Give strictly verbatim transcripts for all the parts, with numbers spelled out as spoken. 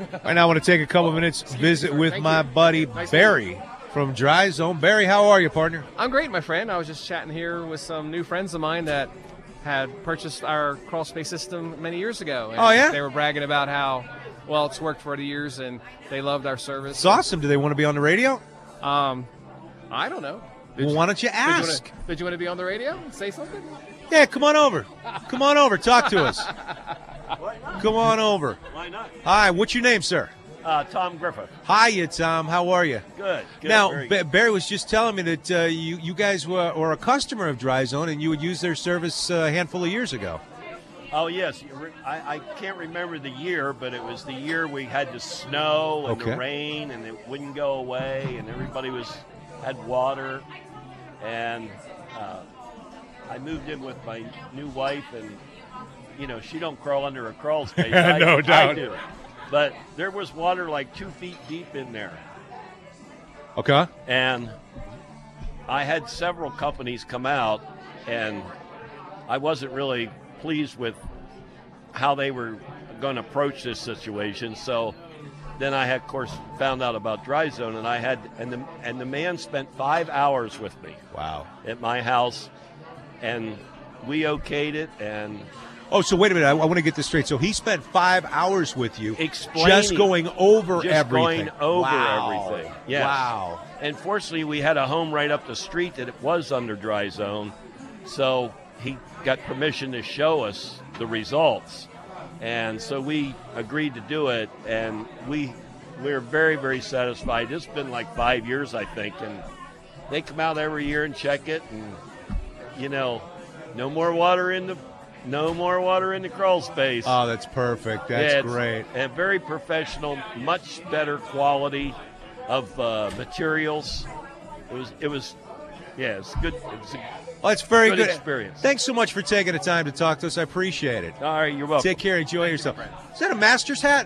Right now I want to take a couple of minutes, visit with Thank my you. buddy Nice to Barry from Dry Zone. Barry, how are you, partner? I'm great, my friend. I was just chatting here with some new friends of mine that had purchased our crawl space system many years ago. And Oh, yeah? They were bragging about how well it's worked for the years, and they loved our service. It's awesome. Do they want to be on the radio? Um, I don't know. Did Well, you- why don't you Did you, wanna, ask? did you want to be on the radio? Say something? Yeah, come on over. Come on over. Talk to us. Come on over. Why not? Hi, what's your name, sir? Uh, Tom Griffith. Hiya, Tom. How are you? Good. good Now, very Ba- good. Barry was just telling me that uh, you, you guys were, were a customer of Dry Zone and you would use their service uh, a handful of years ago. Oh, yes. You re- I, I can't remember the year, but it was the year we had the snow and Okay. the rain, and it wouldn't go away, and everybody was had water. And uh, I moved in with my new wife, and, you know, she don't crawl under a crawl space. I, No I doubt. do. But there was water like two feet deep in there. Okay. And I had several companies come out, and I wasn't really pleased with how they were going to approach this situation. So then I had, of course, found out about Dry Zone, and I had, and the and the man spent five hours with me Wow. at my house, and we okayed it and Oh, so wait a minute. I, I want to get this straight. So he spent five hours with you explaining, just going over just everything. going over Wow. everything. Yes. Wow. And fortunately, we had a home right up the street that it was under Dry Zone, so he got permission to show us the results, and so we agreed to do it, and we we're very very satisfied. It's been like five years, I think, and they come out every year and check it, and you know, no more water in the no more water in the crawl space. Oh, that's perfect. That's Yeah, it's- great. And very professional, much better quality of uh, materials. It was, it was, yeah, it's good. It was a, Well, that's very good good. experience. Thanks so much for taking the time to talk to us. I appreciate it. all right, you're welcome. Take care. Enjoy yourself. Is that a Masters hat?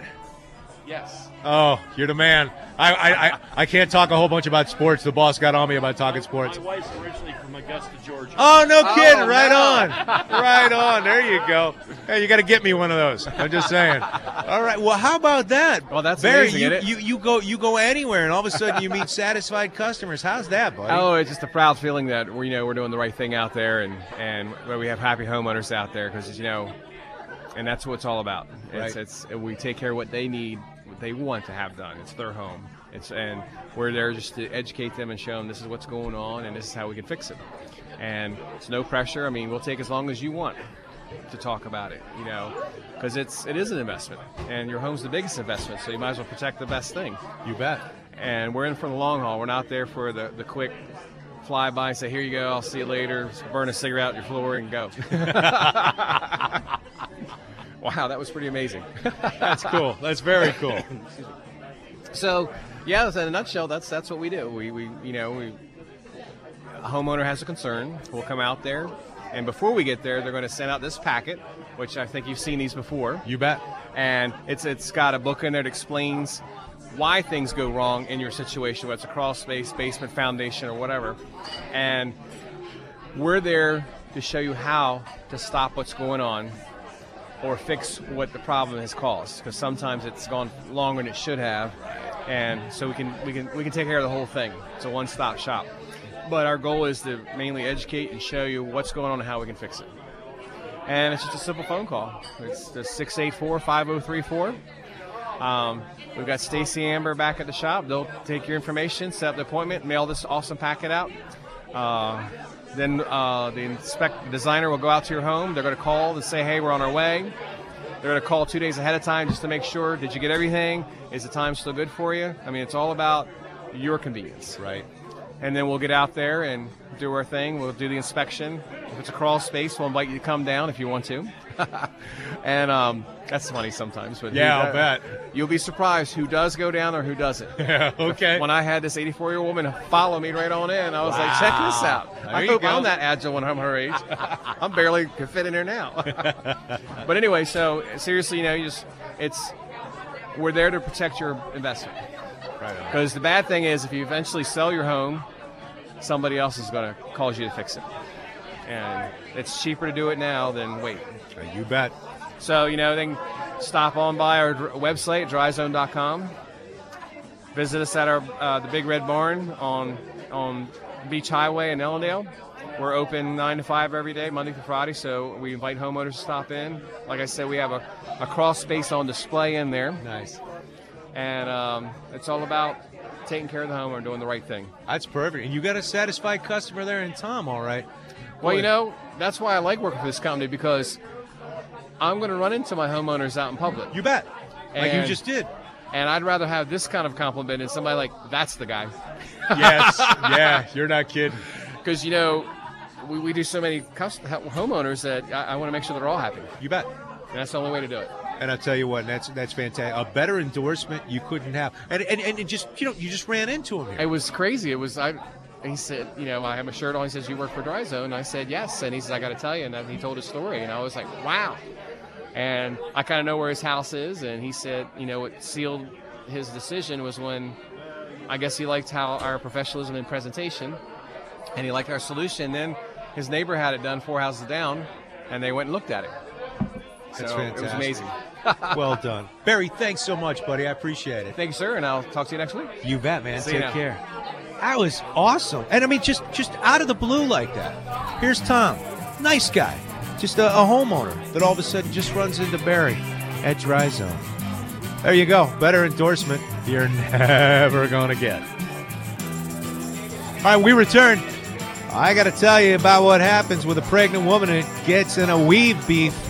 Yes. Oh, you're the man. I, I, I, I can't talk a whole bunch about sports. The boss got on me about talking sports. My wife's originally from Augusta, Georgia. Oh, no kidding. Oh, right no. on. Right on. There you go. Hey, you got to get me one of those. I'm just saying. All right. Well, how about that? Well, that's Barry, amazing, you, isn't it? you, you, go, you go anywhere, and all of a sudden you meet satisfied customers. How's that, buddy? Oh, it's just a proud feeling that we're, you know, we're doing the right thing out there, and and where we have happy homeowners out there, because you know, and that's what it's all about. It's, Right. it's we take care of what they need, what they want to have done. It's their home. It's and we're there just to educate them and show them this is what's going on and this is how we can fix it. And it's no pressure. I mean, we'll take as long as you want to talk about it, you know, because it's it is an investment, and your home's the biggest investment, so you might as well protect the best thing. You bet. And we're in for the long haul. We're not there for the, the quick fly by and say, here you go, I'll see you later, burn a cigarette out your floor and go. Wow, that was pretty amazing. That's cool. That's very cool. So, yeah, in a nutshell, that's that's what we do. We, we you know, we, a homeowner has a concern, we'll come out there, and before we get there, they're going to send out this packet, which I think you've seen these before. You bet. And it's it's got a book in there that explains why things go wrong in your situation, whether it's a crawl space, basement, foundation, or whatever. And we're there to show you how to stop what's going on or fix what the problem has caused, because sometimes it's gone longer than it should have, and so we can we can we can take care of the whole thing. It's a one-stop shop. But our goal is to mainly educate and show you what's going on and how we can fix it. And it's just a simple phone call. It's the six eight four, five oh three four. Um, we've got Stacy Amber back at the shop. They'll take your information, set up the appointment, mail this awesome packet out. Uh, then uh, the inspect designer will go out to your home. They're going to call and say, hey, we're on our way. They're going to call two days ahead of time just to make sure, did you get everything? Is the time still good for you? I mean, it's all about your convenience. Right. And then we'll get out there and do our thing. We'll do the inspection. If it's a crawl space, we'll invite you to come down if you want to. And um, that's funny sometimes. But Yeah, who- I'll bet. You'll be surprised who does go down or who doesn't. Yeah, okay. When I had this eighty-four-year-old woman follow me right on in, I was like, check this out. There I you hope go. I'm that agile when I'm her age. I'm barely can fit in there now. But anyway, so seriously, you know, you just it's we're there to protect your investment. Right on. Because the bad thing is, if you eventually sell your home, somebody else is going to cause you to fix it. And it's cheaper to do it now than wait. You bet. So, you know, then stop on by our dr- website, dry zone dot com. Visit us at our uh, the Big Red Barn on on Beach Highway in Ellendale. We're open nine to five every day, Monday through Friday, so we invite homeowners to stop in. Like I said, we have a, a crawl space on display in there. Nice. And um, it's all about taking care of the homeowner and doing the right thing. That's perfect. And you got a satisfied customer there in Tom, all right. Well, Boy. you know, that's why I like working for this company, because I'm going to run into my homeowners out in public. You bet. Like you And- just did. And I'd rather have this kind of compliment than somebody like, that's the guy. Yes. Yeah, you're not kidding. Because, you know, we, we do so many cust- homeowners that I, I want to make sure they're all happy. You bet. And that's the only way to do it. And I'll tell you what, that's that's fantastic. A better endorsement you couldn't have. And and, and it just, you know, you just ran into him here. It was crazy. It was, I. He said, you know, I have a shirt on. He says, you work for Dry Zone? And I said, yes. And he says, I got to tell you. And then he told his story. And I was like, wow. And I kind of know where his house is. And he said, you know, what sealed his decision was when I guess he liked how our professionalism and presentation, and he liked our solution. Then his neighbor had it done four houses down, and they went and looked at it. That's so fantastic. It was amazing. Well done. Barry, thanks so much, buddy. I appreciate it. Thank you, sir, and I'll talk to you next week. You bet, man. See you Take now. care. That was awesome. And I mean, just just out of the blue like that. Here's Tom. Nice guy. Just a, a homeowner that all of a sudden just runs into Barry at Dry Zone. There you go. Better endorsement you're never going to get. All right, we return. I got to tell you about what happens with a pregnant woman that gets in a weave beef